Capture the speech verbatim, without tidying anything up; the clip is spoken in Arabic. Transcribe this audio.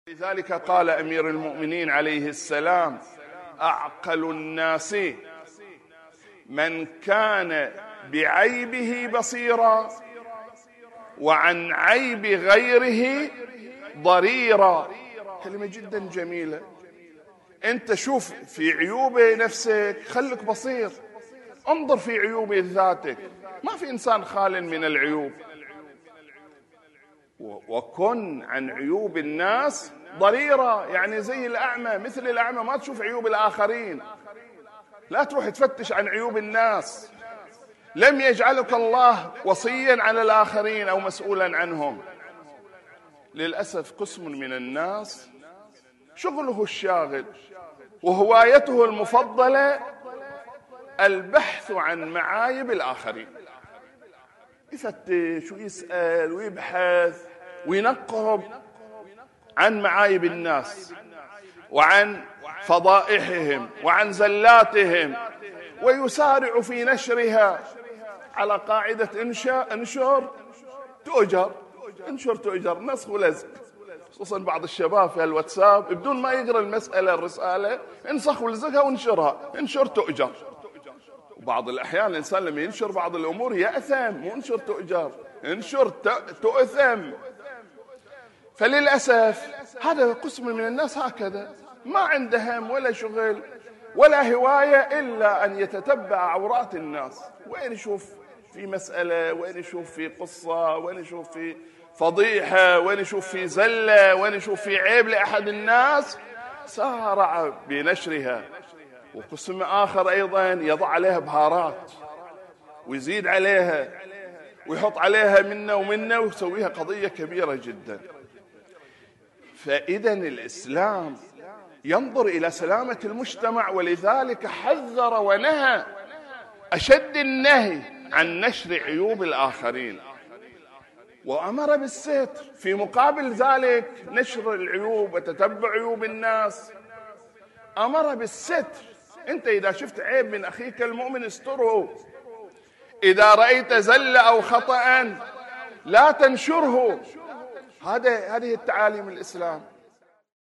لذلك قال أمير المؤمنين عليه السلام: أعقل الناس من كان بعيبه بصيرا وعن عيب غيره ضريرا. كلمة جدا جميلة. أنت شوف في عيوب نفسك، خلك بصير، انظر في عيوب ذاتك. ما في إنسان خال من العيوب. وكن عن عيوب الناس ضريرا، يعني زي الأعمى، مثل الأعمى، ما تشوف عيوب الآخرين، لا تروح تفتش عن عيوب الناس. لم يجعلك الله وصيا على الآخرين أو مسؤولا عنهم. للأسف قسم من الناس شغله الشاغل وهوايته المفضلة البحث عن معايب الآخرين، يفتش ويسأل ويبحث وينقب عن معايب الناس وعن فضائحهم وعن زلاتهم، ويسارع في نشرها على قاعدة انشاء انشر تؤجر، انشر تؤجر، نسخ ولزق. خصوصا بعض الشباب في الواتساب بدون ما يقرأ المسألة الرسالة انسخ ولزقها وانشرها، انشر تؤجر. وبعض الأحيان الإنسان لما ينشر بعض الأمور يأثم، مو انشر تؤجر، انشر تؤثم. فللأسف هذا قسم من الناس هكذا، ما عنده هم ولا شغل ولا هواية إلا أن يتتبع عورات الناس، وين يشوف في مسألة، وين يشوف في قصة، وين يشوف في فضيحة، وين يشوف في زلة، وين يشوف في عيب لأحد الناس سارع بنشرها. وقسم آخر أيضا يضع عليها بهارات ويزيد عليها ويحط عليها منا ومنا ويسويها قضية كبيرة جدا. فإذا الإسلام ينظر إلى سلامة المجتمع، ولذلك حذر ونهى أشد النهي عن نشر عيوب الآخرين، وأمر بالستر في مقابل ذلك نشر العيوب وتتبع عيوب الناس. أمر بالستر، أنت إذا شفت عيب من أخيك المؤمن استره، إذا رأيت زل أو خطأ لا تنشره. هذا هذه التعاليم الإسلام.